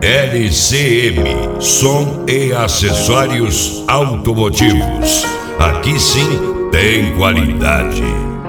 LCM, som e acessórios automotivos. Aqui sim tem qualidade.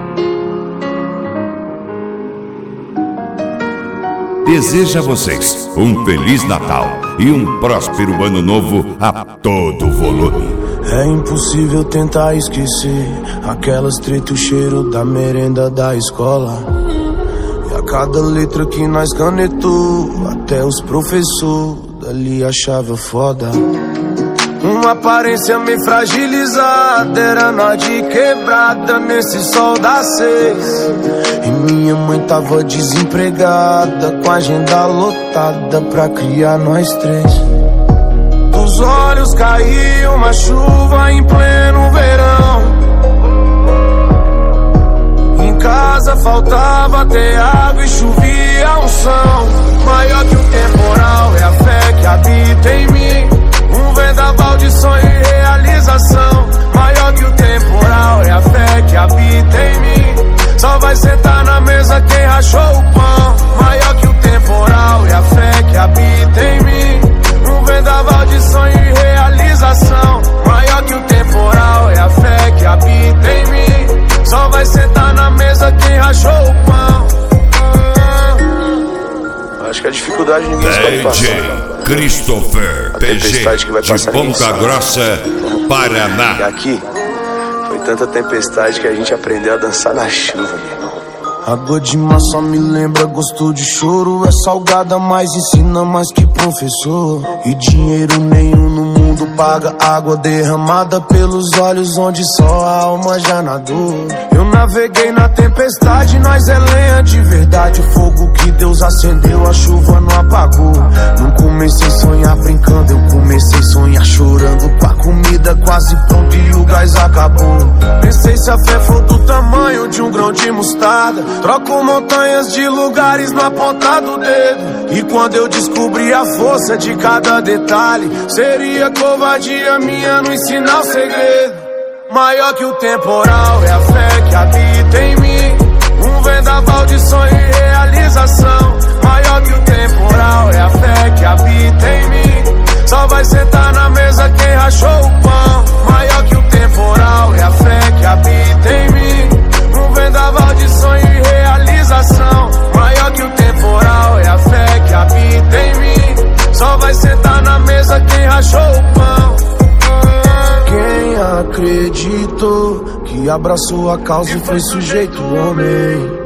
Deseja a vocês um Feliz Natal e um próspero Ano Novo a todo volume. É impossível tentar esquecer aquelas treta, o cheiro da merenda da escola. E a cada letra que nós canetou, até os professores dali achavam foda. Uma aparência meio fragilizada, era nós de quebrada nesse sol das 6. E minha mãe tava desempregada, com a agenda lotada pra criar nós 3. Dos olhos caiu uma chuva em pleno verão. Em casa faltava até água e chovia unção. Maior que o temporal é a fé que habita em mim. Um vendaval de sonho e realização. Maior que o temporal é a fé que habita em mim. Só vai sentar na mesa quem rachou o pão. Maior que o temporal é a fé que habita em mim. Um vendaval de sonho e realização. Maior que o temporal é a fé que habita em mim. Só vai sentar na mesa quem rachou o pão. Acho que a dificuldade ninguém escolhe passar. DJ Christopher PG de Ponta Grossa, Paraná. E aqui foi tanta tempestade que a gente aprendeu a dançar na chuva, meu irmão. Água de mar só me lembra gosto de choro. É salgada, mas ensina mais que professor. E dinheiro nenhum no mundo paga água derramada pelos olhos onde só a alma já nadou. Eu naveguei na tempestade, nós é lenha de verdade. O fogo que Deus acendeu, a chuva não apagou. Não comecei a sonhar brincando, eu comecei a sonhar chorando. Com a comida quase pronta e o gás acabou. Pensei se a fé for do tamanho de um grão de mostarda, troco montanhas de lugares na ponta do dedo. E quando eu descobri a força de cada detalhe, seria covardia minha não ensinar o segredo. Maior que o temporal é a fé que habita em mim. Um vendaval de sonho e realização. Maior que o temporal é a fé que habita em mim. Só vai sentar na mesa quem rachou o pão. Maior que o temporal é a fé que habita em mim. Um vendaval de sonho e realização. Maior que o temporal é a fé que habita em mim. Só vai sentar na mesa quem rachou o pão. Quem acreditou que abraçou a causa e foi sujeito homem,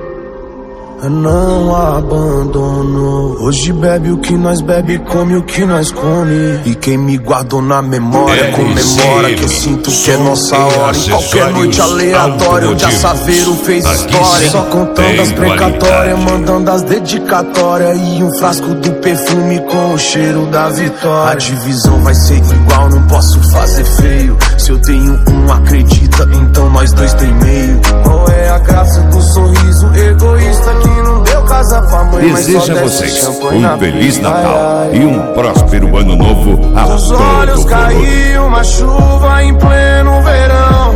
não abandonou. Hoje bebe o que nós bebe, come o que nós come. E quem me guardou na memória comemora que eu sinto que é nossa hora. Em qualquer noite aleatória onde a Saveiro fez história. Só contando as precatórias, mandando as dedicatórias. E um frasco do perfume com o cheiro da vitória. A divisão vai ser igual, não posso fazer feio. Se eu tenho um, acredita, então nós dois tem meio. Qual é a graça do sorriso egoísta que não deu casa pra mãe? Deseja a vocês um Feliz Natal e um próspero Ano Novo a todo dos olhos caiu uma chuva em pleno verão.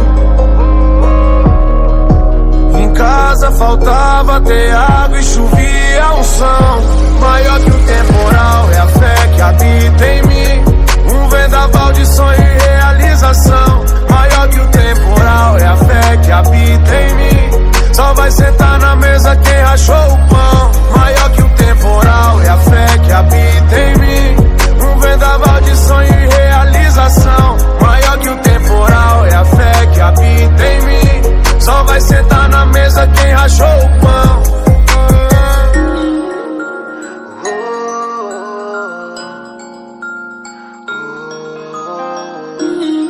Em casa faltava até água e chovia unção.